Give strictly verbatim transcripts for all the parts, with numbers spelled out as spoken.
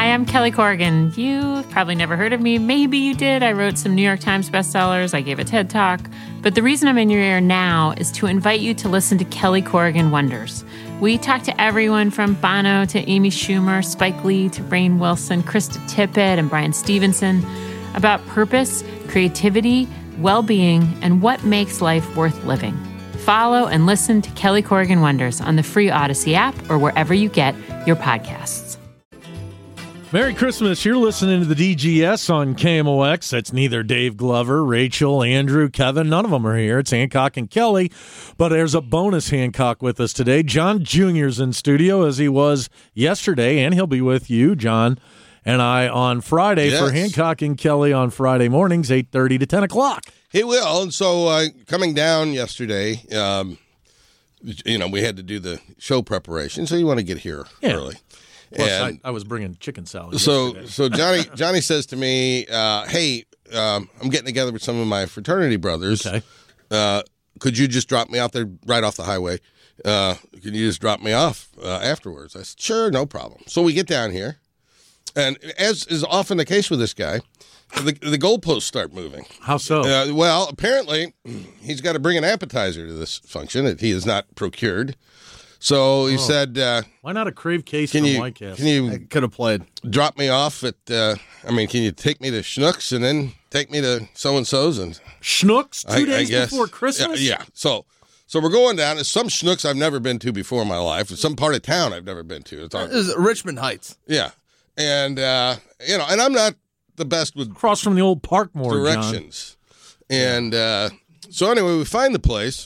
Hi, I'm Kelly Corrigan. You probably never heard of me. Maybe you did. I wrote some New York Times bestsellers. I gave a TED Talk. But the reason I'm in your ear now is to invite you to listen to Kelly Corrigan Wonders. We talk to everyone from Bono to Amy Schumer, Spike Lee to Rainn Wilson, Krista Tippett, and Brian Stevenson about purpose, creativity, well-being, and what makes life worth living. Follow and listen to Kelly Corrigan Wonders on the free Odyssey app or wherever you get your podcasts. Merry Christmas. You're listening to the D G S on K M O X. That's neither Dave Glover, Rachel, Andrew, Kevin. None of them are here. It's Hancock and Kelly. But there's a bonus Hancock with us today. John Junior's in studio as he was yesterday, and he'll be with you, John, and I on Friday yes. for Hancock and Kelly on Friday mornings, eight thirty to ten o'clock. He will. And so uh, coming down yesterday, um, you know, we had to do the show preparation, so you want to get here yeah. early. Plus, and I, I was bringing chicken salad. So, yesterday. so Johnny, Johnny says to me, uh, "Hey, um, I'm getting together with some of my fraternity brothers. Okay. Uh, could you just drop me out there right off the highway? Uh, can you just drop me off uh, afterwards?" I said, "Sure, no problem." So we get down here, and as is often the case with this guy, the the goalposts start moving. How so? Uh, well, apparently, he's got to bring an appetizer to this function that he has not procured. So he oh. said, uh, "Why not a crave case can from you, White Castle? Can you could have played? Drop me off at? Uh, I mean, can you take me to Schnucks and then take me to so and so's and Schnucks two I, days I guess, before Christmas? Yeah, yeah. So, so we're going down. It's some Schnucks I've never been to before in my life. It's some part of town I've never been to. It's on, it was Richmond Heights. Yeah, and uh, you know, and I'm not the best with across from the old Parkmore directions. John. And uh, so anyway, we find the place.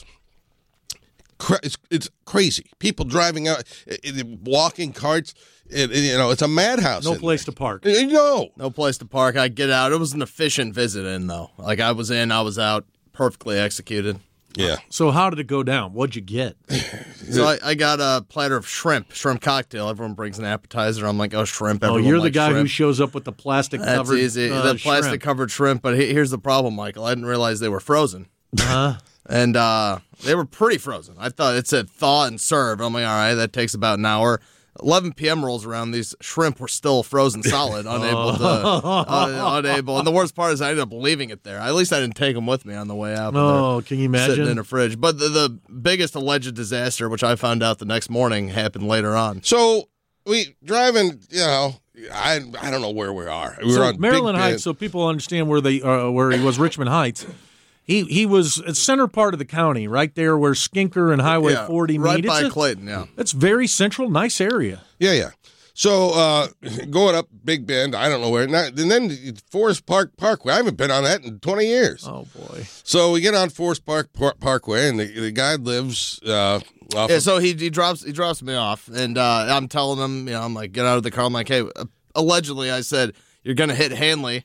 It's, it's crazy. People driving out, walking carts. It, it, you know, it's a madhouse. No place there. to park. No, no place to park. I get out. It was an efficient visit in though. Like I was in, I was out, perfectly executed. Yeah. So how did it go down? What'd you get? So I, I got a platter of shrimp, shrimp cocktail. Everyone brings an appetizer. I'm like, oh, shrimp. Everyone oh, you're the guy shrimp. who shows up with the plastic That's covered. easy. Uh, the plastic shrimp. covered shrimp. But he, here's the problem, Michael. I didn't realize they were frozen. Uh-huh. And uh, they were pretty frozen. I thought it said thaw and serve. I'm like, all right, that takes about an hour. eleven p.m. rolls around. These shrimp were still frozen solid, unable to, uh, unable. And the worst part is I ended up leaving it there. At least I didn't take them with me on the way out. Oh, can you imagine? Sitting in a fridge. But the, the biggest alleged disaster, which I found out the next morning, happened later on. So we driving, you know, I I don't know where we are. We so were on Maryland Big Heights, so people understand where they uh, where he was. Richmond Heights. He he was at center part of the county, right there where Skinker and Highway yeah, forty meet. Right it's by a, Clayton, yeah. It's very central, nice area. Yeah, yeah. So uh, going up Big Bend, I don't know where. And then Forest Park Parkway. I haven't been on that in twenty years. Oh, boy. So we get on Forest Park Par- Parkway, and the, the guy lives uh, off Yeah, of- so he, he drops he drops me off, and uh, I'm telling him, you know, I'm like, get out of the car. I'm like, hey, uh, allegedly, I said, you're going to hit Hanley.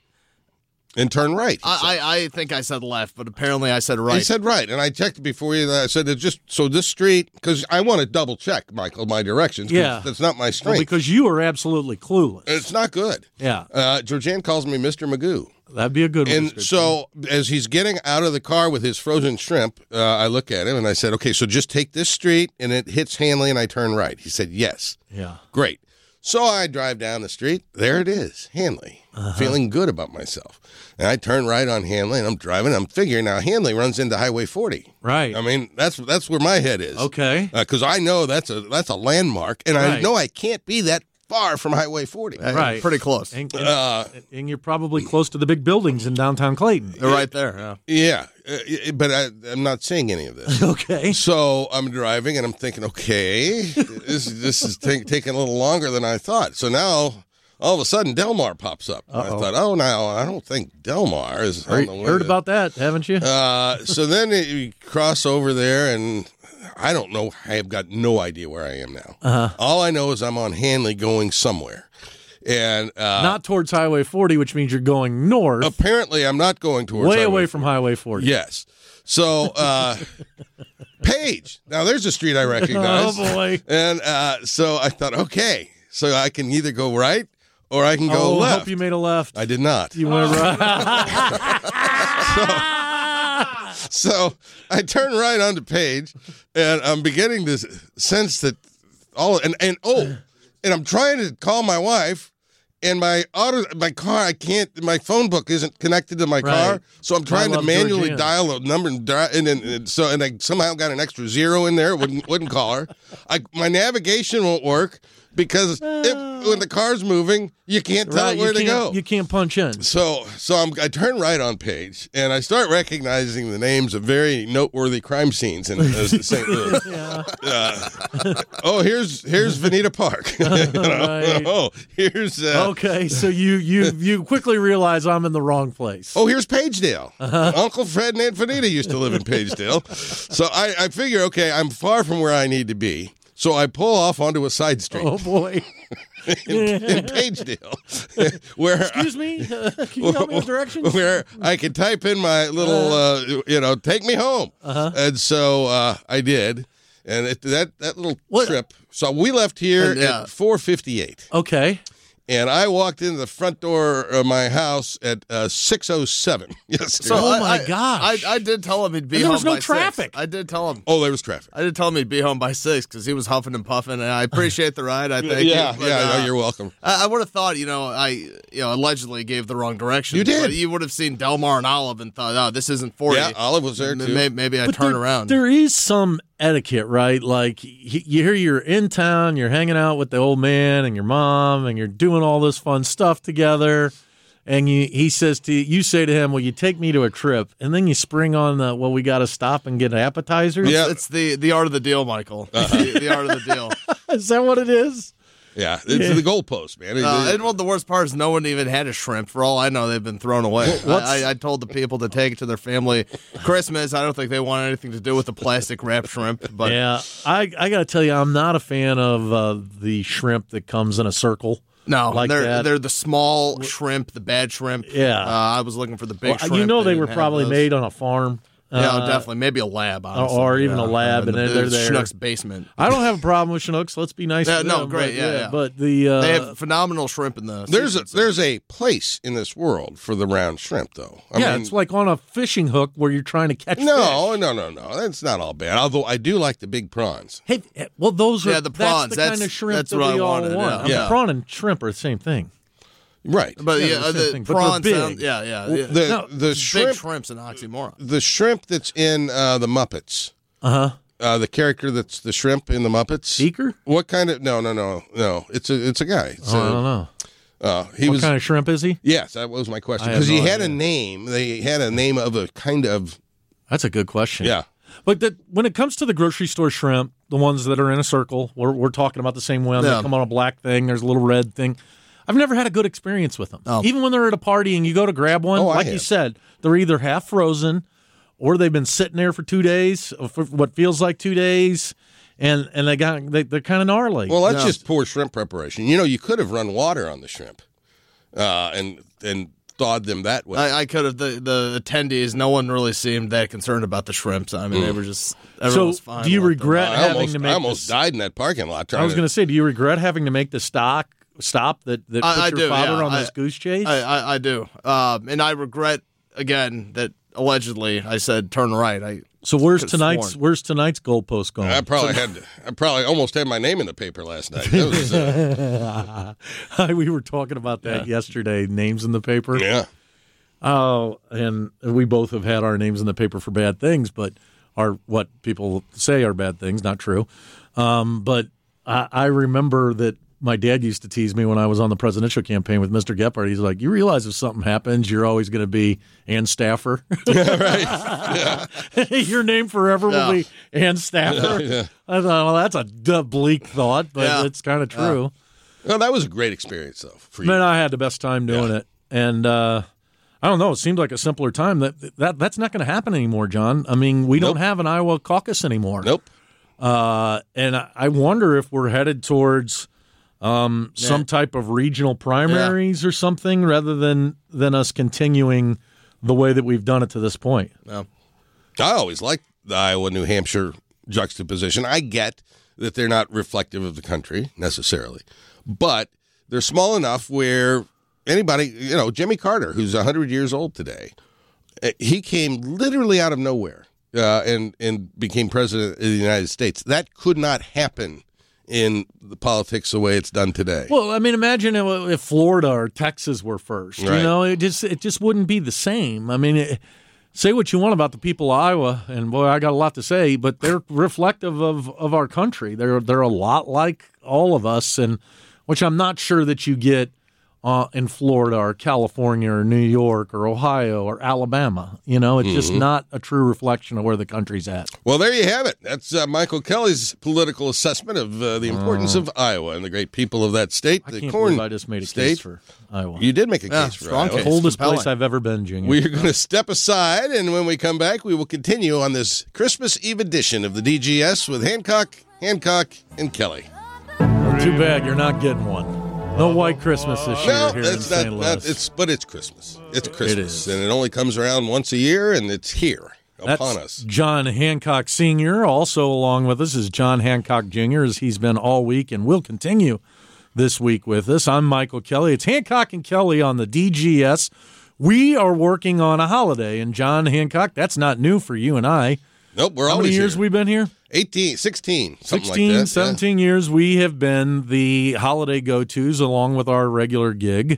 And turn right. I, I I think I said left, but apparently I said right. He said right, and I checked before you. I said it just so this street because I want to double check, Michael, my directions. Yeah, that's not my strength. Well, because you are absolutely clueless. It's not good. Yeah. Uh, Georgianne calls me Mister Magoo. That'd be a good one. And so as he's getting out of the car with his frozen shrimp, uh, I look at him and I said, "Okay, so just take this street and it hits Hanley, and I turn right." He said, "Yes." Yeah. Great. So I drive down the street. There it is, Hanley. Uh-huh. Feeling good about myself. And I turn right on Hanley, and I'm driving. I'm figuring now Hanley runs into Highway forty. Right. I mean, that's that's where my head is. Okay. Because uh, I know that's a that's a landmark, and right. I know I can't be that far from Highway forty. Right. Pretty close. And, and, uh, and you're probably close to the big buildings in downtown Clayton. They're right there, yeah. Yeah, uh, but I, I'm not seeing any of this. Okay. So I'm driving, and I'm thinking, okay, this, this is t- taking a little longer than I thought. So now, all of a sudden, Delmar pops up. I thought, oh, now, I don't think Delmar is on Heard, the way. heard to- about that, haven't you? Uh, so then you cross over there, and I don't know. I have got no idea where I am now. Uh-huh. All I know is I'm on Hanley going somewhere. And uh, not towards Highway forty, which means you're going north. Apparently, I'm not going towards way Highway away forty. from Highway forty. Yes. So, uh, Page. Now, there's a street I recognize. Oh, boy. And uh, so I thought, okay, so I can either go right or I can go oh, left. I hope you made a left. I did not. You went right. so, so I turn right onto Page, and I'm beginning to sense that all and and oh, and I'm trying to call my wife, and my auto, my car, I can't. My phone book isn't connected to my Right. car, so I'm trying I to love manually Georgiana. dial a number and, di- and, and, and so and I somehow got an extra zero in there. Wouldn't wouldn't call her. I, my navigation won't work because if, when the car's moving, you can't tell Right, it where you to can't- go. You can't punch in. So, so I'm, I turn right on page, and I start recognizing the names of very noteworthy crime scenes in uh, Saint Louis. Uh, oh, here's here's Veneta Park. You know? Right. Oh, here's uh, Okay, so you you you quickly realize I'm in the wrong place. oh, here's Pagedale. Uh-huh. Uncle Fred and Aunt Veneta used to live in Pagedale. So I, I figure, okay, I'm far from where I need to be. So I pull off onto a side street Oh boy! in, in Pagedale, where Excuse me, uh, can you tell me the directions? where I could type in my little, uh, you know, take me home. Uh-huh. And so uh, I did. And it, that, that little What- trip. So we left here And, yeah. at four fifty-eight. Okay, And I walked into the front door of my house at uh, six oh seven yesterday. So Oh, I- my I- gosh. I, I did tell him he'd be And there home was no by traffic. six. I did tell him. oh, there was traffic. I did tell him he'd be home by six because he was huffing and puffing, and I appreciate the ride. I think. yeah, But, yeah, uh, no, you're welcome. I, I would have thought, you know, I you know allegedly gave the wrong direction. You did. But you would have seen Delmar and Olive and thought, oh, this isn't for Yeah, you. Olive was there, M- too. may- Maybe I But turn there- around. There is some etiquette, right? Like y- you hear you're in town, you're hanging out with the old man and your mom, and you're doing all this fun stuff together. And you, he says to you, you say to him, "Will you take me to a trip?" And then you spring on the, "Well, we got to stop and get appetizers." Yeah. It's the the art of the deal, Michael. Uh-huh. the, the art of the deal. Is that what it is? Yeah, it's Yeah. the goalpost, man. Uh, and well, the worst part is no one even had a shrimp. For all I know, they've been thrown away. what's- I, I, I told the people to take it to their family Christmas. I don't think they want anything to do with the plastic wrap shrimp. But Yeah, I I got to tell you, I'm not a fan of uh, the shrimp that comes in a circle. no, like they're that. they're the small shrimp, the bad shrimp. Yeah. uh, I was looking for the big Well, shrimp. you know, they didn't were have probably those. made on a farm. Yeah, Uh, definitely. Maybe a lab, honestly. or even a Yeah. lab, and the, then they're the there. Schnucks basement. I don't have a problem with Chinooks. Let's be nice. Yeah, to no, them, great, but, yeah, yeah. But the uh, They have phenomenal shrimp in the. there's a, seafood there's a place in this world for the round shrimp, though. I yeah, mean, it's like on a fishing hook where you're trying to catch. no, fish. no, no, no. That's not all bad. Although I do like the big prawns. Hey, well, those are Yeah, the prawns, That's the kind that's- of shrimp that's that what we I all wanted, want. yeah. I mean, Yeah. prawn and shrimp are the same thing. Right. But Yeah, yeah, the same the thing, but they're prawns. big. Sound, yeah, yeah. yeah. The No, the Big shrimp shrimp's an oxymoron. the shrimp that's in uh, the Muppets. Uh huh. Uh, the character that's the shrimp in the Muppets. Beaker? What kind of? No, no, no, no. It's a it's a guy. It's Oh, a- I don't know. Uh, he What was. kind of shrimp is he? Yes, that was my question I have because he no had a idea. name. They had a name of a kind of That's a good question. yeah. But the, when it comes to the grocery store shrimp, the ones that are in a circle, we're, we're talking about the same one. Yeah. They come on a black thing. There's a little red thing. I've never had a good experience with them. Oh. Even when they're at a party and you go to grab one, Oh, I like you have. said, they're either half frozen or they've been sitting there for two days, or for what feels like two days, and and they got they, they're kind of gnarly. Well, that's Yeah. just poor shrimp preparation. You know, you could have run water on the shrimp, uh, and and thawed them that way. I, I could have the the attendees. No one really seemed that concerned about the shrimps. I mean, they were just everyone So, was fine. do you with them. regret I having almost, to make I almost this- died in that parking lot. Trying I was to- going to say, do you regret having to make the stock stop that that I- put I your do, father yeah. on I- this goose chase? I, I, I do, um, and I regret again that allegedly I said turn right. I so where's could've tonight's sworn. where's tonight's goalpost going? I probably had. To, I probably almost had my name in the paper last night. That was, uh, we were talking about that yesterday. Names in the paper. yeah. Oh, and we both have had our names in the paper for bad things, but are what people say are bad things, not true. Um, but I, I remember that my dad used to tease me when I was on the presidential campaign with Mister Gephardt. He's like, "You realize if something happens, you're always going to be Ann Staffer. Right. Your name forever Yeah. will be Ann Staffer." Yeah. I thought, well, that's a d- bleak thought, but Yeah. it's kind of true. Well, that was a great experience, though. For you. Man, I had the best time doing Yeah. it, and uh, I don't know. It seemed like a simpler time. That that that's not going to happen anymore, John. I mean, we don't Nope. have an Iowa caucus anymore. Nope. Uh, and I I wonder if we're headed towards um, some type of regional primaries or something, rather than than us continuing the way that we've done it to this point. no. I always liked the Iowa-New Hampshire juxtaposition. I get that they're not reflective of the country necessarily, but they're small enough where anybody, you know, Jimmy Carter, who's one hundred years old today, eh, he came literally out of nowhere uh, and, and became president of the United States. That could not happen in the politics the way it's done today. Well, I mean, imagine if Florida or Texas were first. Right. You know, it just it just wouldn't be the same. I mean, it, say what you want about the people of Iowa, and boy, I got a lot to say, but they're reflective of, of our country. They're they're a lot like all of us, and which I'm not sure that you get uh, in Florida or California or New York or Ohio or Alabama. You know, it's mm-hmm. just not a true reflection of where the country's at. Well, there you have it. That's uh, Michael Kelly's political assessment of uh, the importance uh, of Iowa and the great people of that state. I the can't corn believe I just made a state. case for Iowa. You did make a yeah, case for strong Iowa. case. Coldest Compelling. place I've ever been, Junior. We're going to step aside, and when we come back, we will continue on this Christmas Eve edition of the D G S with Hancock, Hancock, and Kelly. Well, too bad you're not getting one. No white Christmas this year no, here it's in not, Saint Louis. not. It's but it's Christmas. It's Christmas, It is. and it only comes around once a year, and it's here upon That's us. John Hancock Senior Also along with us is John Hancock Junior as he's been all week and will continue this week with us. I'm Michael Kelly. It's Hancock and Kelly on the D G S. We are working on a holiday, and John Hancock, that's not new for you and I. Nope, we're How always many years here. we been here? eighteen, sixteen, something sixteen, like that. seventeen years we have been the holiday go-tos along with our regular gig.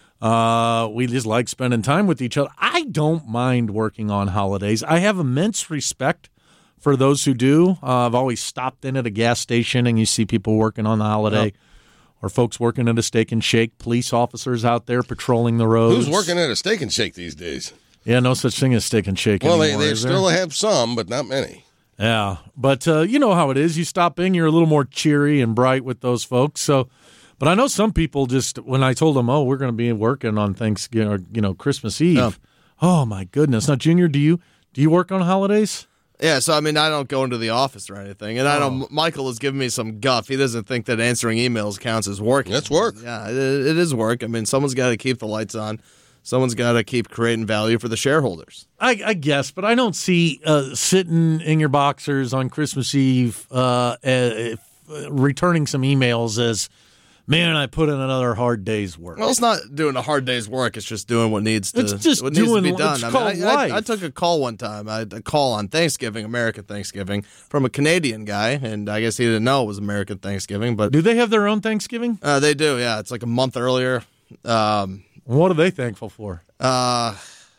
Uh, we just like spending time with each other. I don't mind working on holidays. I have immense respect for those who do. Uh, I've always stopped in at a gas station and you see people working on the holiday. Yep. Or folks working at a Steak and Shake, police officers out there patrolling the roads. Who's working at a Steak and Shake these days? Yeah, no such thing as Steak and Shake Well, anymore, they, they is there? still have some, but not many. Yeah, but uh, you know how it is. You stop in, you're a little more cheery and bright with those folks. So, but I know some people just when I told them, "Oh, we're going to be working on Thanksgiving or you know Christmas Eve." Yeah. Oh my goodness! Now, Junior, do you do you work on holidays? Yeah, so I mean, I don't go into the office or anything, and I know Michael has given me some guff. He doesn't think that answering emails counts as work. That's work. Yeah, it, it is work. I mean, someone's got to keep the lights on. Someone's got to keep creating value for the shareholders. I, I guess, but I don't see uh, sitting in your boxers on Christmas Eve, uh, uh, returning some emails as, man, I put in another hard day's work. Well, it's not doing a hard day's work. It's just doing what needs to. It's just what needs doing to be done. it's I, called mean, I, life. I, I took a call one time. I had a call on Thanksgiving, American Thanksgiving, from a Canadian guy, and I guess he didn't know it was American Thanksgiving. But Do they have their own Thanksgiving? uh, they do. Yeah, it's like a month earlier. Um, What are they thankful for? uh,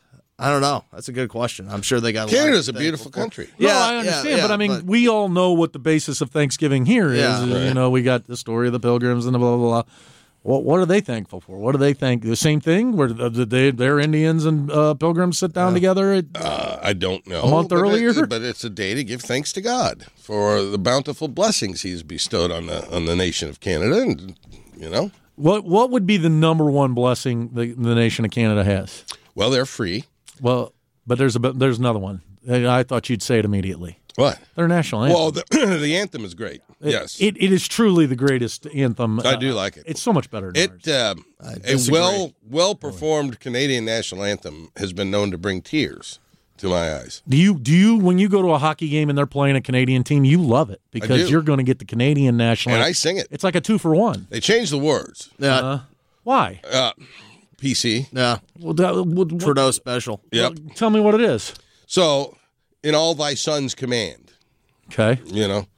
I don't know. That's a good question. I'm sure they got. Canada's a, a lot beautiful for. country. No, Yeah, I understand, yeah, yeah, but I mean, but- we all know what the basis of Thanksgiving here is. Yeah. Uh, You Right. know, we got the story of the Pilgrims and the blah blah blah. What what are they thankful for? What do they think? The same thing where the, the, they, their Indians and uh, Pilgrims sit down together. At, Uh, I don't know. A month but earlier? it- but it's a day to give thanks to God for the bountiful blessings He's bestowed on the on the nation of Canada, and you know, what what would be the number one blessing the, the nation of Canada has? well, they're free. Well, but there's a there's another one. I thought you'd say it immediately. What? Their national anthem. Well, the, the anthem is great. It- yes, it, it is truly the greatest anthem. I do like it. It's so much better than It ours. uh, a disagree. well well performed Canadian national anthem has been known to bring tears to my eyes. Do you do you when you go to a hockey game and they're playing a Canadian team, you love it because do. you're going to get the Canadian national And anthem. I sing it. It's like a two for one. They changed the words. Yeah, Uh, why? Uh, P C. yeah. Well, that, what, what- Trudeau special. Yep. Tell me what it is. So, in all thy son's command, Okay. you know,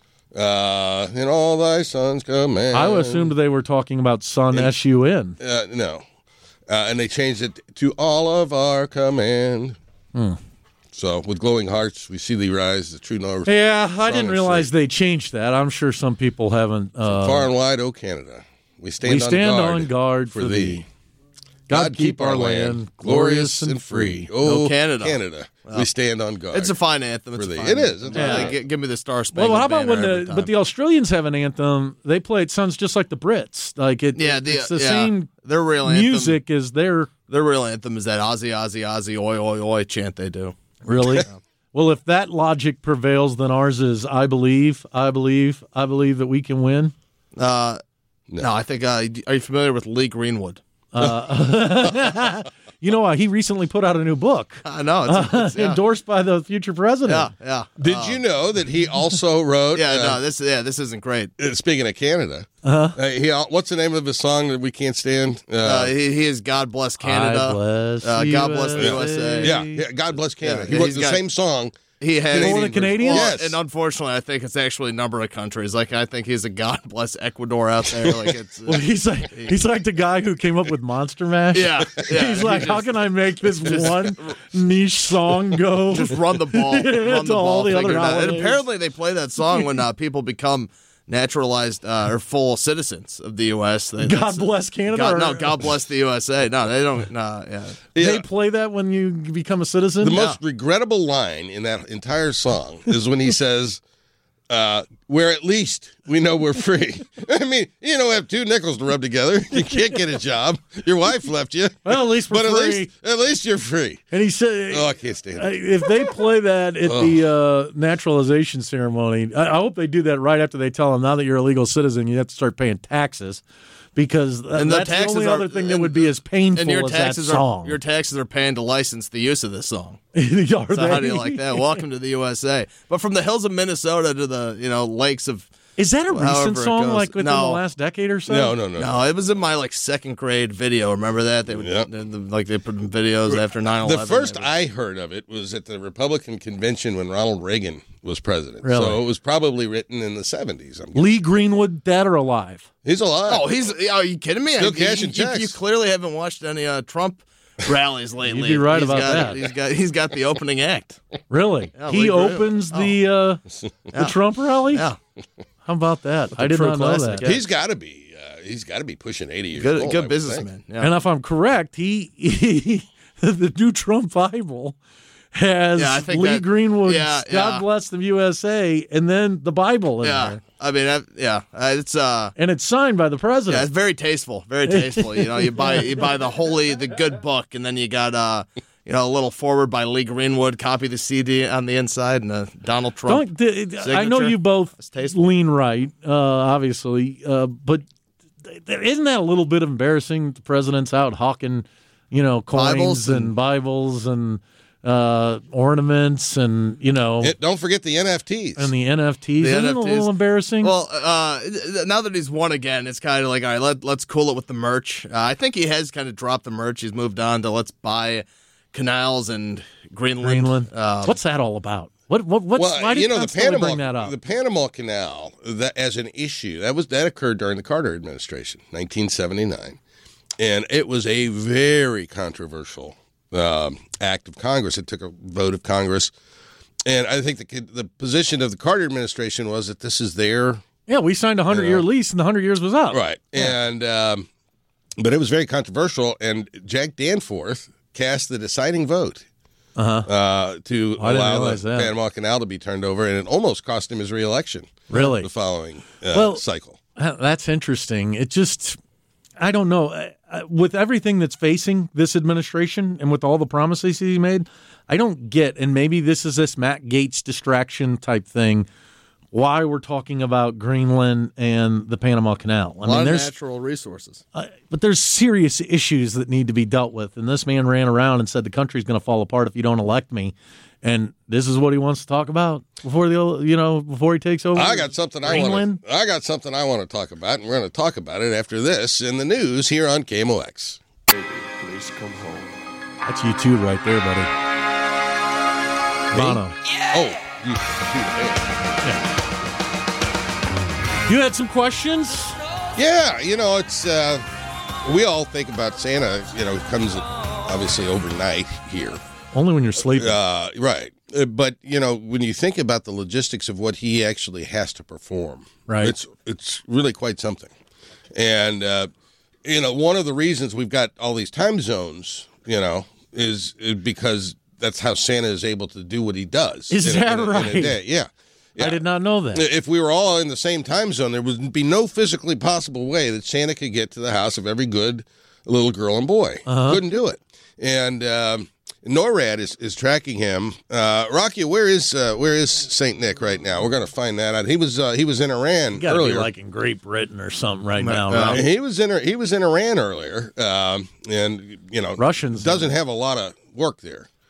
uh, in all thy son's command. I assumed they were talking about Sun S U N. Uh, no. Uh, and they changed it to all of our command. Hmm. So, with glowing hearts, we see thee rise, the true north. Yeah, I Strong didn't and realize free. they changed that. I'm sure some people haven't. Uh, Far and wide, O Canada, we stand, we stand on, guard on guard for, thee. God keep our land glorious and free. Oh, Oh, Canada. Canada, we stand on guard. It's a fine anthem. It's For a the- fine it is. anthem. It's Yeah, fine. gi- give me the Star Spangled Well, how about when Banner every the time. but the Australians have an anthem? They play it sounds just like the Brits. Like it, yeah, the, it's the yeah, same their real anthem, music as their Their real anthem is that Aussie, Aussie, Aussie, oi, oi, oi chant they do. really. Well, if that logic prevails, then ours is I believe, I believe, I believe that we can win. Uh, No. no. I think. Uh, are you familiar with Lee Greenwood? You know, uh, he recently put out a new book I know. It's, it's, yeah. endorsed by the future president. yeah, yeah. Did Uh, you know that he also wrote? Yeah, uh, no. This, yeah, this isn't great. uh, Speaking of Canada, uh-huh. uh, he, what's the name of his song that we can't stand? Uh, Uh, he, he is God bless Canada. I bless Uh, God bless the U S A. U S A. yeah, yeah, God bless Canada. Yeah, he wrote he's the got- same song He had More than Canadians? Well, Yes. and unfortunately, I think it's actually a number of countries. Like I think he's a God bless Ecuador out there. Like it's Well, he's like he's like the guy who came up with Monster Mash. yeah, yeah. He's like, He how just- can I make this one niche song go? just run the ball, run To the all ball. the other figure it out. And holidays. apparently, they play that song when uh, people become naturalized uh, or full citizens of the U S. They, God that's- bless Canada. God, or- no, God bless the U S A. No, they don't. No, yeah. They Yeah. play that when you become a citizen. The most regrettable line in that entire song is when he says, uh, "Where at least we know we're free." I mean, you don't have two nickels to rub together. You can't get a job. Your wife left you. Well, at least we're but free. at least, at least you're free. And he said, Oh, I can't stand Uh, it. if they play that at the uh, naturalization ceremony, I, I hope they do that right after they tell them now that you're a legal citizen, you have to start paying taxes, because th- And the that's the taxes only are- other thing that and- would be as painful And your as taxes that song. are your taxes are paying to license the use of this song. Are So they? how do you like that? Welcome to the U S A. But from the hills of Minnesota to the you know lakes of Is that a recent however it song, goes. like within No. the last decade or so? No, no, no. no, it was in my like second grade video. Remember that they would Yeah. the, the- like they put in videos after nine eleven. The first I heard of it was at the Republican convention when Ronald Reagan was president. Really? So it was probably witten in the seventies. I'm guessing. Lee Greenwood, dead or alive? He's alive. Oh, he's are you kidding me? Still You- cashing you, checks. You clearly haven't watched any uh, Trump rallies lately. You'd be right He's about got, that. He's got he's got the opening act. Really? Yeah, he Lee Greenwood. opens the uh, the Trump rally? Yeah, How about that? I did true not know classic, that. yeah. He's got to be. Uh, he's got to be pushing eighty years good old. I good would businessman. think. Yeah. And if I'm correct, he, he the new Trump Bible has Yeah, I think Lee that- Greenwood's yeah, God yeah. Bless the U S A, and then the Bible in yeah, there. I mean, I, yeah, uh, it's uh. And it's signed by the Yeah, president. it's very tasteful. Very tasteful. You know, you buy you buy the holy, the good book, and then you got uh, you know, a little forward by Lee Greenwood. Copy the C D on the inside, and uh, Donald Trump. Don't, th- I know signature. you both It's tasteful. lean right, uh, obviously, uh, but th- th- isn't that a little bit embarrassing? The president's out hawking, you know, coins Bibles and, and- Bibles and uh, ornaments, and you know, And don't forget the N F Ts. and the N F Ts. The Isn't N F it a Ts. little embarrassing? Well, uh, now that he's won again, it's kind of like, all right, let, let's cool it with the merch. Uh, I think he has kind of dropped the merch. He's moved on to let's buy canals and Greenland. Greenland. Um, What's that all about? What? What? What's, well, why do you know the constantly Panama bring that up? the Panama Canal that as an issue that was that occurred during the Carter administration, nineteen seventy-nine, and it was a very controversial um, act of Congress. It took a vote of Congress, and I think the the position of the Carter administration was that this is their yeah, we signed a hundred year lease, and the hundred years was up. right, and um, but it was very controversial, and Jack Danforth cast the deciding vote. Uh-huh. Uh, to I didn't allow the realize that. Panama Canal to be turned over, and it almost cost him his reelection. Really? The following uh, Well- cycle. Uh, That's interesting. It just, I don't know. Uh, uh, With everything that's facing this administration and with all the promises he made, I don't get, and maybe this is this Matt Gaetz distraction type thing, why we're talking about Greenland and the Panama Canal. I a lot mean, of there's, natural resources. uh, but there's serious issues that need to be dealt with. And this man ran around and said the country's going to fall apart if you don't elect me. And this is what he wants to talk about before the, you know, before he takes over. I got something I Greenland. want. I got something I want to talk about, and we're going to talk about it after this in the news here on K M O X. Please come home. That's you too, right there, buddy. Bono. Oh, you, you, You had some questions? yeah. You know, it's uh, we all think about Santa. You know, comes obviously overnight here. Only when you're sleeping. Uh, right. Uh, But, you know, when you think about the logistics of what he actually has to perform, Right. it's it's really quite something. And, uh, you know, one of the reasons we've got all these time zones, you know, is, is because that's how Santa is able to do what he does. Is in a- that in a- in a right? day. Yeah. Yeah. I did not know that. If we were all in the same time zone, there would be no physically possible way that Santa could get to the house of every good little girl and boy. Uh-huh. Couldn't do it. And um, NORAD is, is tracking him. Uh, Rocky, where is uh, where is Saint Nick right now? We're going to find that out. He was uh, he was in Iran You got to be earlier. like in Great Britain or something right now, Uh, right? he was in he was in Iran earlier, um, and you know Russians- doesn't have a lot of work there.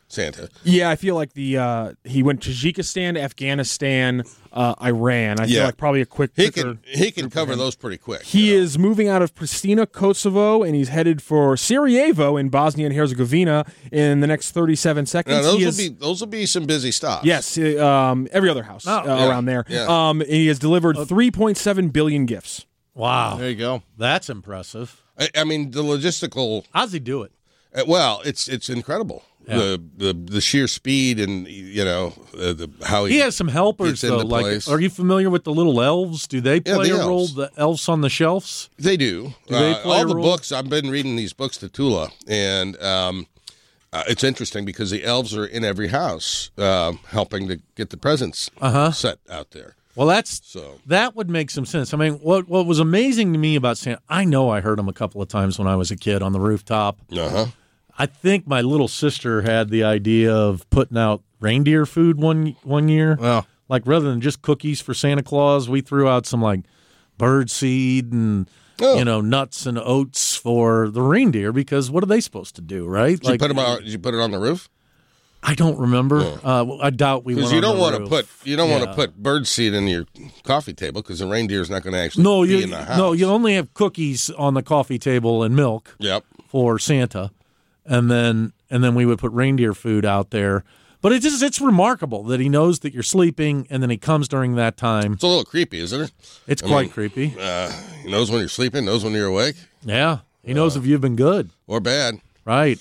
Santa. Yeah, I feel like the uh, he went to Tajikistan, Afghanistan, uh, Iran. I feel Yeah. like probably a quick. He quicker- can he can cover those pretty quick. He you know? is moving out of Pristina, Kosovo, and he's headed for Sarajevo in Bosnia and Herzegovina in the next thirty-seven seconds. Now, those He will is- be those will be some busy stops. Yes, uh, um, every other house uh, yeah, around there. yeah. Um, and he has delivered three point seven billion gifts. Wow. There you go. That's impressive. I, I mean the logistical. How's he do it? Uh, well, it's it's incredible. Yeah. The, the the sheer speed and you know uh, the how he, He has some helpers, gets though. into Like, place. are you familiar with the little elves? Do they Yeah, play the a role? elves. The elves on the shelves? They do. Do they Uh, play all a the role? books. I've been reading these books to Tula, and um, uh, it's interesting because the elves are in every house, uh, helping to get the presents Uh-huh. set out there. Well, that's So that would make some sense. I mean, what what was amazing to me about Santa? I know I heard him a couple of times when I was a kid on the rooftop. uh huh. I think my little sister had the idea of putting out reindeer food one one year. Well. Like rather than just cookies for Santa Claus, we threw out some like bird seed and Oh. you know nuts and oats for the reindeer because what are they supposed to do, right? Did you put 'em out? Did you put it on the roof? I don't remember. Uh, well, I doubt we Because went you on don't the want to roof. put you don't want Yeah. to put bird seed in your coffee table because the reindeer's not going to actually No, be you in the house. no, you only have cookies on the coffee table and milk Yep. for Santa, and then and then we would put reindeer food out there. But it's just it's remarkable that he knows that you're sleeping, and then he comes during that time. It's a little creepy, isn't it? It's I quite mean, creepy. Uh, he knows when you're sleeping, knows when you're awake, Yeah, he knows if you've been good, or bad. right?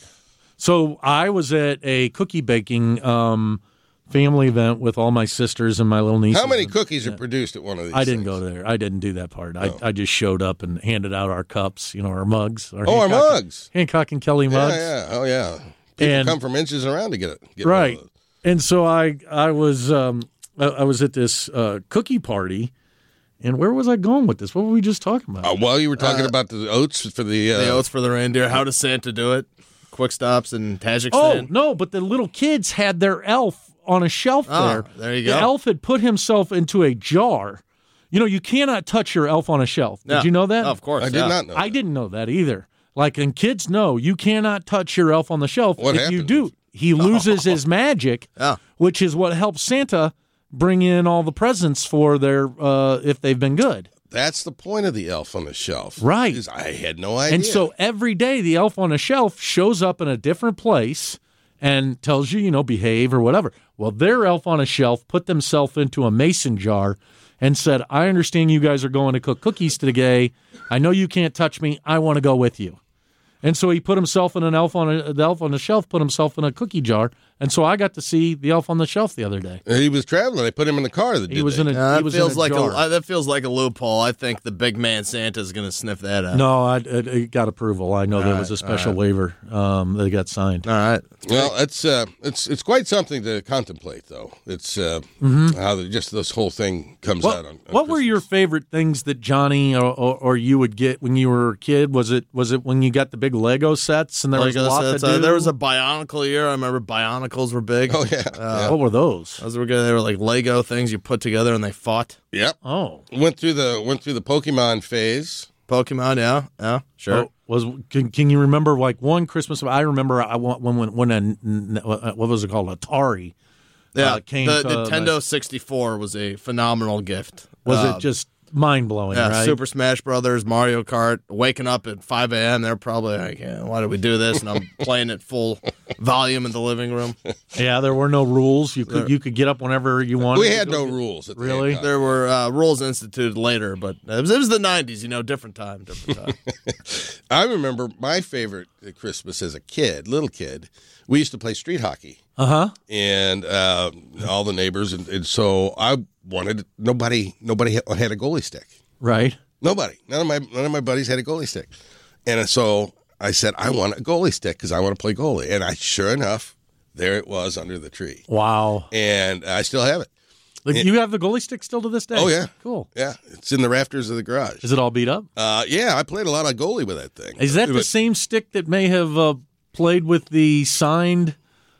So I was at a cookie baking um, family event with all my sisters and my little nieces. How many and- cookies are produced at one of these? I didn't things? go there. I didn't do that part. I, I just showed up and handed out our cups, you know, our mugs. Our Oh, our Hancock- mugs. Hancock and Kelly mugs. Yeah, yeah, oh yeah. People And- come from inches around to get it. Get one of Right. those. And so I I was um, I, I was at this uh, cookie party, and where was I going with this? What were we just talking about? Uh, while you were talking about the oats for the, uh, The oats for the reindeer. How does Santa do it? Quick stops in Oh Tajikistan. no! But the little kids had their elf on a shelf Oh, there. there you The go. elf had put himself into a jar. You know, you cannot touch your elf on a shelf. Did Yeah. you know that? Oh, of course. I did yeah. not know. I that. didn't know that either. Like, and kids know you cannot touch your elf on the shelf. What if you happens? do, he loses his magic, Yeah. which is what helps Santa bring in all the presents for their uh, if they've been good. That's the point of the elf on the shelf. Right. is I had no idea. And so every day the elf on the shelf shows up in a different place and tells you, you know, behave or whatever. Well, their elf on a shelf put themselves into a mason jar and said, I understand you guys are going to cook cookies today. I know you can't touch me. I want to go with you. And so he put himself in an elf on a the elf on the shelf, put himself in a cookie jar, and so I got to see the elf on the shelf the other day. he was traveling. They put him in the car. That He did was they? in a Uh, he that was feels in a like jar. a uh, that feels like a loophole. I think the big man Santa is going to sniff that out. No, I, it, it got approval. I know there was a special waiver um, that got signed. All right. Well, it's uh, it's it's quite something to contemplate, though. It's uh, how the, just this whole thing comes What, out. On, on what were your Christmas. favorite things that Johnny or, or, or you would get when you were a kid? Was it was it when you got the big Lego sets and there was a Lego lot sets. to Uh, do? there was a Bionicle year. I remember Bionicles were big. Oh yeah, yeah. What were those? Those were good. They were like Lego things you put together and they fought. Yep. Oh, Went through the went through the Pokemon phase. Pokemon, yeah, yeah, sure. Oh, was can, can you remember like one Christmas? I remember I want when when when a, what was it called Atari? yeah, uh, came the to, Nintendo like- sixty-four was a phenomenal gift. Was Uh, it just mind blowing? Yeah, right? Super Smash Brothers, Mario Kart. Waking up at five a.m., they're probably like, yeah, why did we do this? And I'm playing it full volume in the living room. Yeah, there were no rules. You could you could get up whenever you wanted. We to had go no get- rules. At the Really? Hancock. There were uh, rules instituted later, but it was, it was the nineties, you know, different time, different time. I remember my favorite Christmas as a kid, little kid. We used to play street hockey, Uh huh. and uh, all the neighbors, and, and so I wanted nobody. Nobody had a goalie stick. Right. Nobody. None of my none of my buddies had a goalie stick, and so I said I want a goalie stick because I want to play goalie. And I sure enough, there it was under the tree, Wow. and I still have it. Like, you have the goalie stick still to this day? Oh, yeah. Cool. Yeah, it's in the rafters of the garage. Is it all beat up? Uh, yeah, I played a lot of goalie with that thing. Is that the But- same stick that may have uh, played with the signed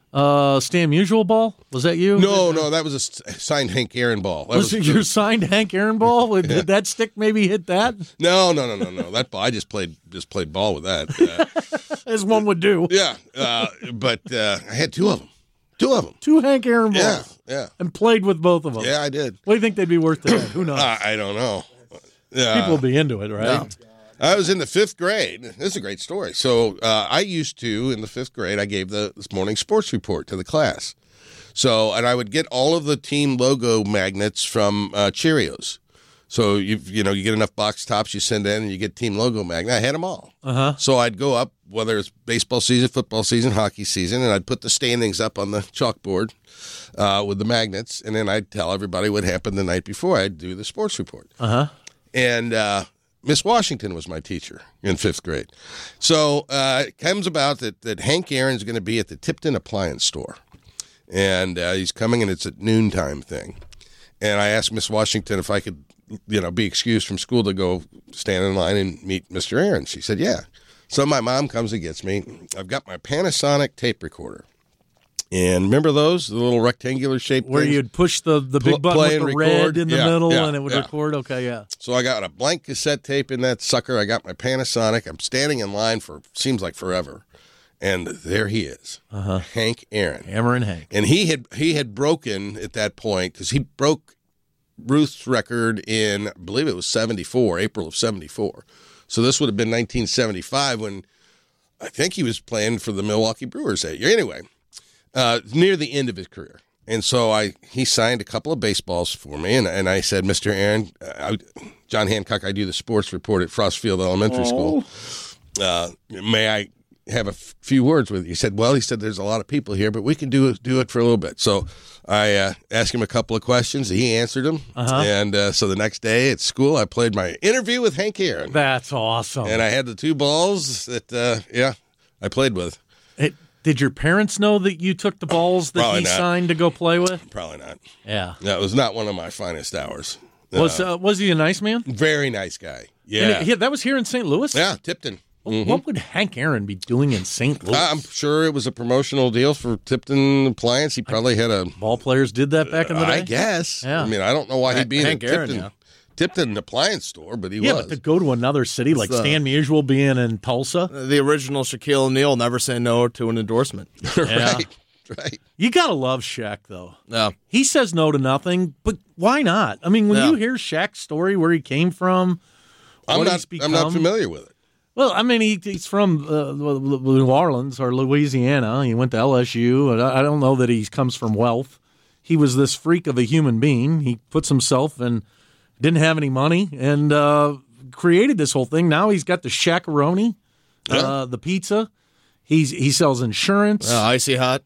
uh, Stan Musial ball? Was that you? No, no, that was a s- signed Hank Aaron ball. That Was, it your signed Hank Aaron ball? Did that stick maybe hit that? no, no, no, no, no. That ball. I just played just played ball with that. Uh, As one would do. yeah, uh, but uh, I had two of them. Two of them. Two Hank Aaron balls. Yeah, yeah. And played with both of them. Yeah, I did. What do you think they'd be worth today? Who knows? Uh, I don't know. Yeah. People will be into it, right? No. I was in the fifth grade. This is a great story. So uh, I used to, in the fifth grade, I gave the this morning sports report to the class. So, and I would get all of the team logo magnets from uh, Cheerios. So, you you know, you get enough box tops you send in and you get team logo magnet. I had them all. Uh-huh. So I'd go up, whether it's baseball season, football season, hockey season, and I'd put the standings up on the chalkboard uh, with the magnets, and then I'd tell everybody what happened the night before I'd do the sports report. Uh-huh. And uh, Miss Washington was my teacher in fifth grade. So uh, it comes about that, that Hank Aaron's going to be at the Tipton Appliance Store. And uh, he's coming, and it's at noontime thing. And I asked Miss Washington if I could, you know, be excused from school to go stand in line and meet Mister Aaron. She said, yeah. So my mom comes and gets me. I've got my Panasonic tape recorder. And remember those, the little rectangular shaped Where things? you'd push the, the Pl- big button play with the and red record? in the Yeah, middle, yeah, and it would yeah. record? Okay, yeah. So I got a blank cassette tape in that sucker. I got my Panasonic. I'm standing in line for, seems like forever. And there he is, uh-huh. Hank Aaron. Hammer and Hank. And he had he had broken at that point, because he broke Ruth's record in, I believe it was seventy-four, April of seventy-four. So this would have been nineteen seventy-five when I think he was playing for the Milwaukee Brewers that year. Anyway, uh, near the end of his career. And so I he signed a couple of baseballs for me, and, and I said, Mister Aaron, uh, I, John Hancock, I do the sports report at Frostfield Elementary Oh. School. Uh, may I have a f- few words with you? He said, well, he said, there's a lot of people here, but we can do it, do it for a little bit. So I uh, asked him a couple of questions. He answered them. Uh-huh. And uh, so the next day at school, I played my interview with Hank Aaron. That's awesome. And I had the two balls that, uh, yeah, I played with. It, did your parents know that you took the balls that Probably he not. signed to go play with? Probably not. Yeah. That was not one of my finest hours. Was Uh, uh, was he a nice man? very nice guy. And Yeah. it- he- that was here in Saint Louis? Yeah, Tipton. Mm-hmm. What would Hank Aaron be doing in Saint Louis? I'm sure it was a promotional deal for Tipton Appliance. He probably had a, Ball players did that back in the day? I guess. Yeah. I mean, I don't know why he'd be in a Hank Aaron, Tipton, yeah. Tipton Appliance store, but he Yeah, was. but to go to another city like uh, Stan Musial being in Tulsa, The original Shaquille O'Neal never say no to an endorsement. yeah. right, right. You gotta love Shaq though. Yeah. He says no to nothing, but why not? I mean, when Yeah. you hear Shaq's story, where he came from, I'm what not. he's I'm not become- familiar with it. Well, I mean, he, he's from uh, New Orleans or Louisiana. He went to L S U. And I I don't know that he comes from wealth. He was this freak of a human being. He puts himself and didn't have any money and uh, created this whole thing. Now he's got the Shaq-a-roni, uh, Yeah. the pizza. He's he sells insurance. Uh, icy hot.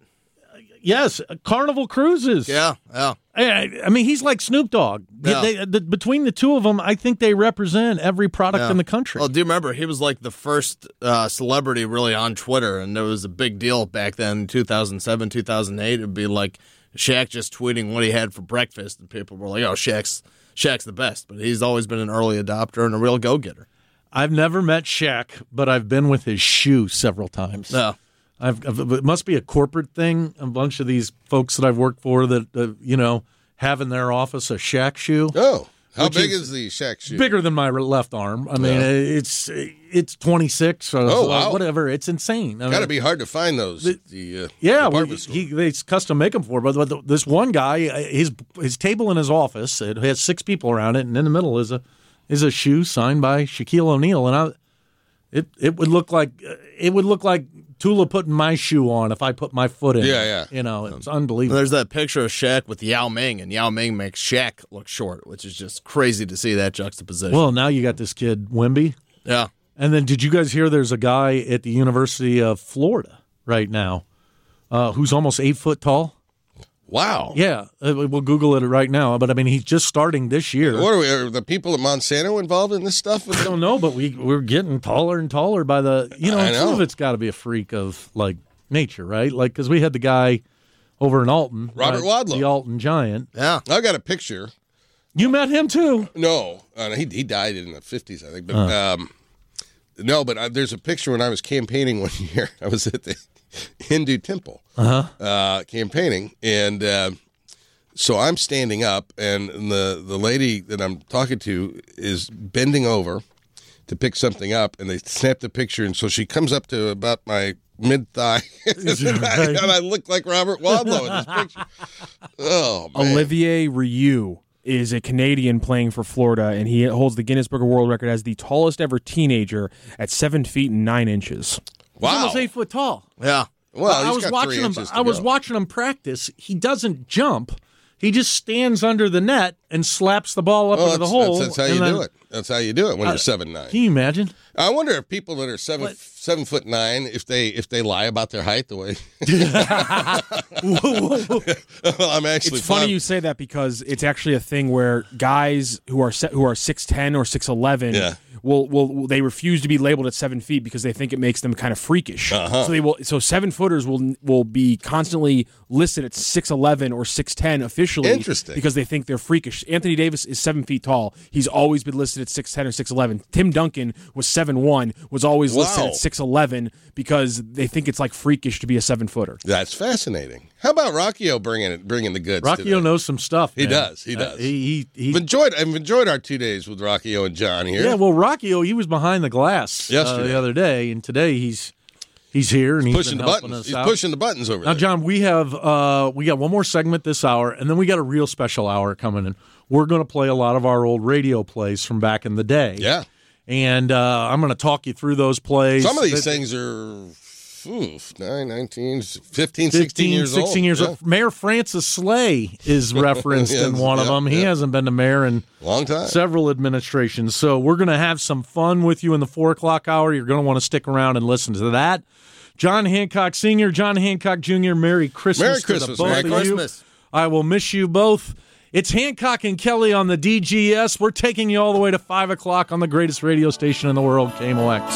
Yes, Carnival Cruises. Yeah. Yeah. I, I mean, he's like Snoop Dogg. Yeah. They, the, between the two of them, I think they represent every product Yeah. in the country. Well, do you remember he was like the first uh, celebrity really on Twitter, and there was a big deal back then, two thousand seven, two thousand eight. It'd be like Shaq just tweeting what he had for breakfast, and people were like, "Oh, Shaq's Shaq's the best." But he's always been an early adopter and a real go-getter. I've never met Shaq, but I've been with his shoe several times. Yeah. I've, I've, it must be a corporate thing. A bunch of these folks that I've worked for that, uh, you know, have in their office a Shaq shoe. Oh, how Which big is is, the Shaq shoe? Bigger than my left arm. I mean, Yeah. it's it's twenty-six or Oh, wow. whatever. It's insane. I Got to mean, be hard to find those. at The, uh, Yeah, well, department store. he they custom make them for. But, but this one guy, uh, his his table in his office, it has six people around it, and in the middle is a is a shoe signed by Shaquille O'Neal, and I, it it would look like it would look like Tula putting my shoe on if I put my foot in. Yeah, it. yeah. You know, it's And unbelievable. there's that picture of Shaq with Yao Ming, and Yao Ming makes Shaq look short, which is just crazy to see that juxtaposition. Well, now you got this kid Wemby, yeah. and then did you guys hear? There's a guy at the University of Florida right now uh, who's almost eight foot tall. Wow. Yeah, uh, we'll Google it right now. But I mean, he's just starting this year. What are we? Are the people at Monsanto involved in this stuff? I don't know, but we we're getting taller and taller by the you know. I Some know. of it's got to be a freak of like nature, right? Like because we had the guy over in Alton, Robert right? Wadlow. the Alton Giant. Yeah. I got a picture. You met him too. No, uh, he he died in the fifties, I think. But um, no, but uh, there's a picture when I was campaigning one year. I was at the Hindu temple Uh-huh. uh, campaigning, and uh, so I'm standing up, and the the lady that I'm talking to is bending over to pick something up, and they snap the picture, and so she comes up to about my mid thigh, and I look like Robert Wadlow in this picture. Oh man. Olivier Rioux is a Canadian playing for Florida, and he holds the Guinness Book of World Record as the tallest ever teenager at seven feet and nine inches. He's Wow. almost eight foot tall. Yeah. Well, I he's was got watching three him. inches to I was go. watching him practice. He doesn't jump. He just stands under the net and slaps the ball up Well, into the that's, hole. that's, that's how and you then- do it. That's how you do it when you're seven nine. Can you imagine? I wonder if people that are seven What? seven foot nine, if they if they lie about their height the way. Well, I'm actually. It's funny five- you say that because it's actually a thing where guys who are se- who are six ten or six eleven Yeah. will, will will they refuse to be labeled at seven feet because they think it makes them kind of freakish. Uh-huh. So they will so seven footers will will be constantly listed at six eleven or six ten officially. Interesting. Because they think they're freakish. Anthony Davis is seven feet tall. He's always been listed at six ten or six eleven. Tim Duncan was seven one, was always listed Wow. at six eleven because they think it's like freakish to be a seven footer. That's fascinating. How about Rockio bringing it, bringing the goods? Rockio today? knows some stuff. He man. does, he Uh, does. he he, he I've enjoyed. I've enjoyed our two days with Rockio and John here. Yeah, well, Rockio, he was behind the glass uh, Yesterday. the other day, and today he's he's here and he's pushing been the helping buttons. us He's out. pushing the buttons over Now, there. John, we have uh, we got one more segment this hour, and then we got a real special hour coming in. We're going to play a lot of our old radio plays from back in the day. Yeah. And uh, I'm going to talk you through those plays. Some of these That- things are oof, nine, nineteen, fifteen, fifteen, sixteen years old. sixteen years Yeah. old. Mayor Francis Slay is referenced in Yes, one of yeah, them. He yeah. hasn't been to mayor in Long time. several administrations. So we're going to have some fun with you in the four o'clock hour. You're going to want to stick around and listen to that. John Hancock Senior, John Hancock Junior, Merry Christmas, Merry to Christmas, the both Merry of Christmas. you. I will miss you both. It's Hancock and Kelly on the D G S. We're taking you all the way to five o'clock on the greatest radio station in the world, K M O X.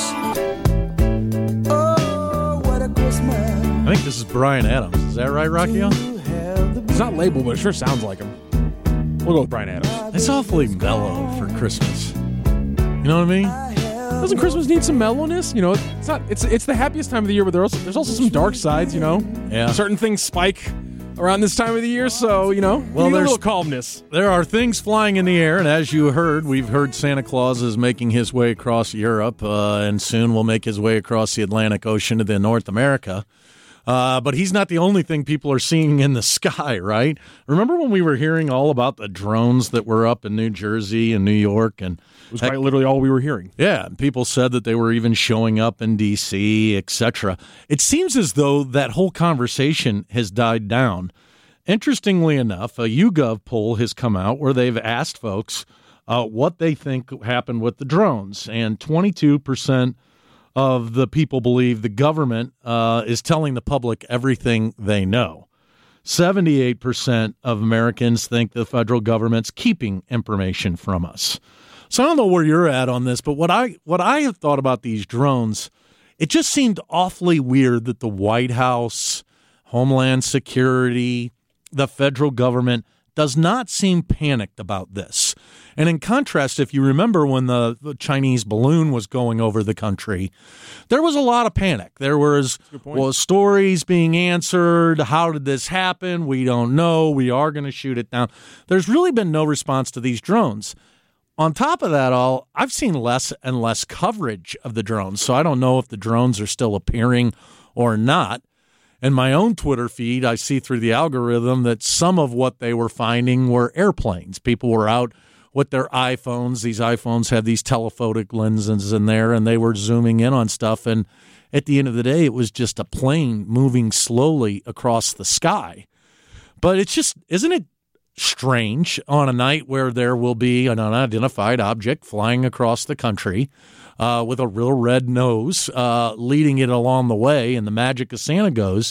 Oh, what a Christmas I think this is Brian Adams. Is that right, Rockio? to have the It's not labeled, but it sure sounds like him. We'll go with Brian Adams. It's awfully mellow for Christmas. You know what I mean? Doesn't Christmas need some mellowness? You know, it's not. It's it's the happiest time of the year, but there's also, there's also some dark sides. You know, Yeah. certain things spike around this time of the year, so you know, Well, well, need a there's- little calmness. There are things flying in the air, and as you heard, we've heard Santa Claus is making his way across Europe, uh, and soon will make his way across the Atlantic Ocean to the North America. Uh, but he's not the only thing people are seeing in the sky, right? Remember when we were hearing all about the drones that were up in New Jersey and New York, and It was quite literally all we were hearing. yeah, and people said that they were even showing up in D C, et cetera. It seems as though that whole conversation has died down. Interestingly enough, a YouGov poll has come out where they've asked folks uh, what they think happened with the drones, and twenty-two percent of the people believe the government uh, is telling the public everything they know. seventy-eight percent of Americans think the federal government's keeping information from us. So I don't know where you're at on this, but what I what I have thought about these drones, it just seemed awfully weird that the White House, Homeland Security, the federal government does not seem panicked about this. And in contrast, if you remember when the, the Chinese balloon was going over the country, there was a lot of panic. There was well, stories being answered. How did this happen? We don't know. We are going to shoot it down. There's really been no response to these drones. On top of that all, I've seen less and less coverage of the drones, so I don't know if the drones are still appearing or not. In my own Twitter feed, I see through the algorithm that some of what they were finding were airplanes. People were out with their iPhones. These iPhones have these telephotic lenses in there, and they were zooming in on stuff. And at the end of the day, it was just a plane moving slowly across the sky. But it's just, isn't it strange on a night where there will be an unidentified object flying across the country uh, with a real red nose uh, leading it along the way, and the magic of Santa goes.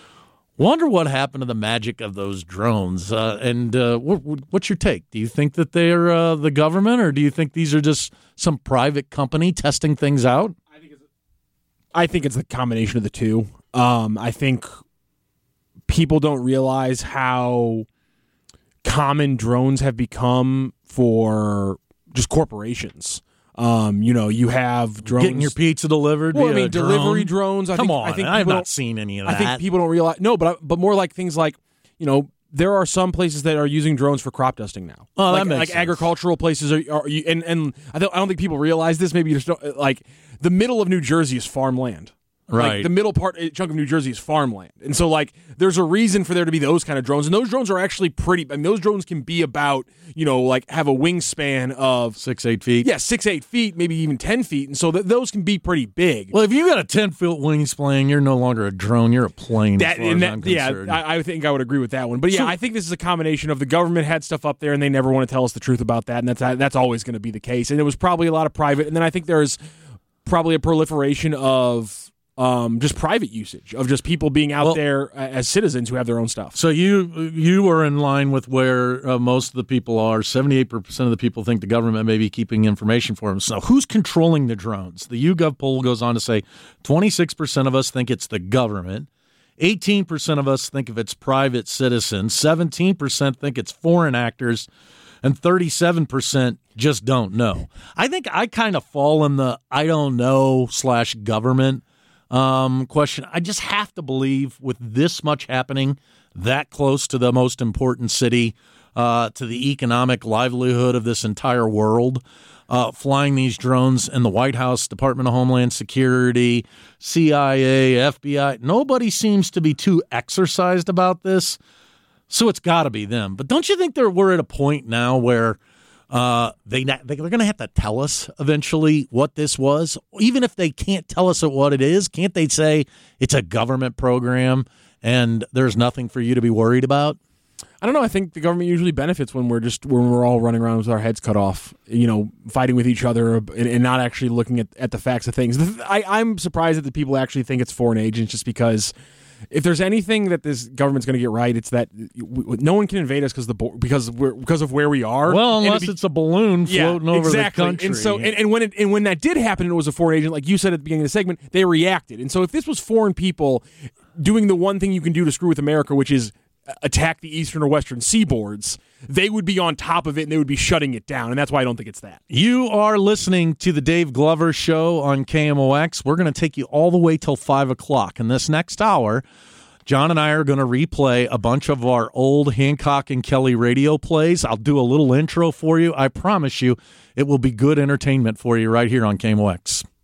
Wonder what happened to the magic of those drones. Uh, and uh, what, what's your take? Do you think that they're uh, the government, or do you think these are just some private company testing things out? I think it's the combination of the two. Um, I think people don't realize how common drones have become for just corporations. Um, you know, you have drones Getting your pizza delivered Well, via I mean, a drone? delivery drones. I Come think, on, I think I've people not don't- seen any of I that. think people don't realize. No, but but more like things like, you know, there are some places that are using drones for crop dusting now. Oh, that like, makes like sense. agricultural places are, are you, and and I don't I don't think people realize this. Maybe you just don't, like the middle of New Jersey is farmland. Right. Like the middle part uh, chunk of New Jersey is farmland. And so like there's a reason for there to be those kind of drones. And those drones are actually pretty, I mean, those drones can be about, you know, like have a wingspan of Six, eight feet. yeah, six, eight feet, maybe even ten feet. And so th- those can be pretty big. Well, if you got a ten-foot wingspan, you're no longer a drone. You're a plane, That, as far and as that, I'm yeah, concerned. I, I think I would agree with that one. But yeah, So- I think this is a combination of the government had stuff up there and they never want to tell us the truth about that, and that's that's always going to be the case. And it was probably a lot of private. And then I think there's probably a proliferation of um, just private usage of just people being out Well- there uh, as citizens who have their own stuff. So you you are in line with where uh, most of the people are. seventy-eight percent of the people think the government may be keeping information for them. So who's controlling the drones? The YouGov poll goes on to say twenty-six percent of us think it's the government. eighteen percent of us think if it's private citizens. seventeen percent think it's foreign actors. And thirty-seven percent just don't know. I think I kind of fall in the I don't know slash government um, question. I just have to believe with this much happening that close to the most important city, uh, to the economic livelihood of this entire world, uh, flying these drones in the White House, Department of Homeland Security, C I A, F B I, nobody seems to be too exercised about this. So it's got to be them. But don't you think they're we're at a point now where uh, they they're going to have to tell us eventually what this was? Even if they can't tell us what it is, can't they say it's a government program and there's nothing for you to be worried about? I don't know. I think the government usually benefits when we're just when we're all running around with our heads cut off, you know, fighting with each other and, and not actually looking at, at the facts of things. I, I'm surprised that the people actually think it's foreign agents, just because if there's anything that this government's going to get right, it's that we, no one can invade us because the bo- because we're because of where we are. Well, And unless to be- it's a balloon floating yeah, over exactly. the country. And so, and, and when it, and when that did happen, and it was a foreign agent, like you said at the beginning of the segment, they reacted. And so, if this was foreign people doing the one thing you can do to screw with America, which is attack the eastern or western seaboards, they would be on top of it and they would be shutting it down. And that's why I don't think it's that. You are listening to the Dave Glover Show on K M O X. We're going to take you all the way till five o'clock. In this next hour, John and I are going to replay a bunch of our old Hancock and Kelly radio plays. I'll do a little intro for you. I promise you it will be good entertainment for you right here on K M O X.